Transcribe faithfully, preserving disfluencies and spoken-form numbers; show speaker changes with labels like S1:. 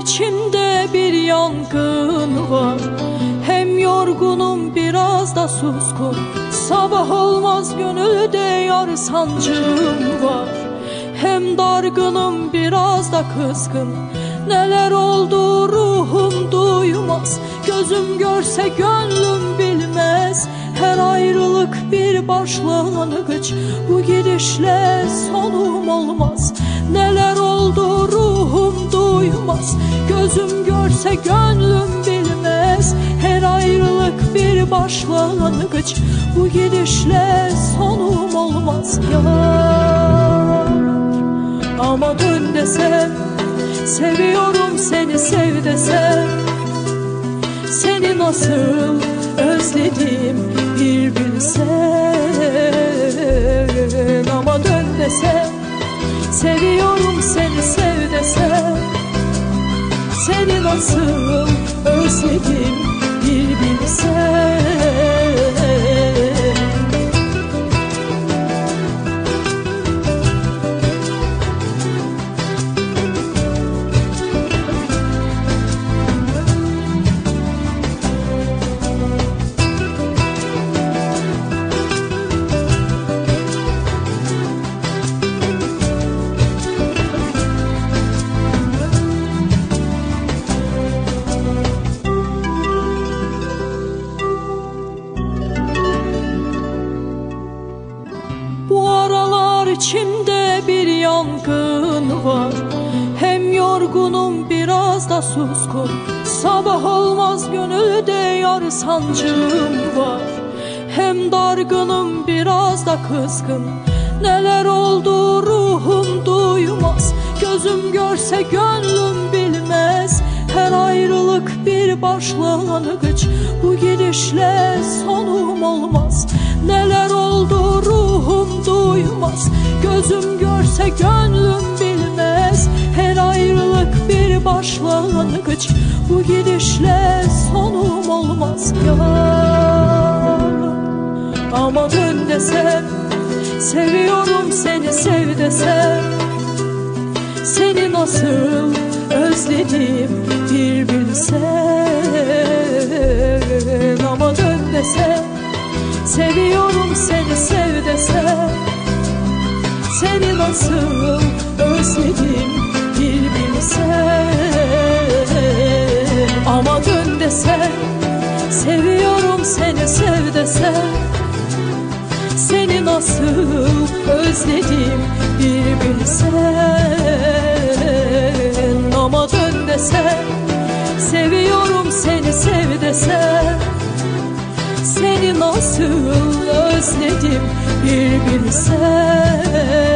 S1: içimde bir yangın var. Hem yorgunum biraz da suskun. Sabah olmaz gönülde yar sancım var. Hem dargınım biraz da kızgın. Neler oldu ruhum duymaz. Gözüm görse gönlüm bilmez. Her ayrılık bir başlangıç. Bu gidişle sonum olmaz. Neler oldu ruhum duymaz. Gözüm görse gönlüm bilmez. Her ayrılık bir başlangıç. Bu gidişle sonum olmaz yar. Ama dön desem, seviyorum seni sev desem, seni nasıl özledim bir bilsen. Ama dön desem, seviyorum seni sev desem, seni nasıl özledim bir bilsen. İçimde bir yangın var. Hem yorgunum biraz da suskun. Sabah olmaz gönülde yar sancım var. Hem dargınım biraz da kızgın. Neler oldu ruhum duymaz. Gözüm görse gönlüm bilmez. Her ayrılık bir başlangıç. Bu gidişle sonum olmaz. Neler oldu ruhum duymaz. Gözüm görse gönlüm bilmez. Her ayrılık bir başlangıç. Bu gidişle sonum olmaz yar. Ama dön desem, seviyorum seni sev desem, seni nasıl özledim bir bilsen. Ama dön desem, seviyorum seni sev desem, seni nasıl özledim bir bilsen. Ama dön desem, seviyorum seni sev desem, seni nasıl özledim bir bilsen. Ama dön desem, seviyorum seni sev desem, seni nasıl özledim bir bilsen.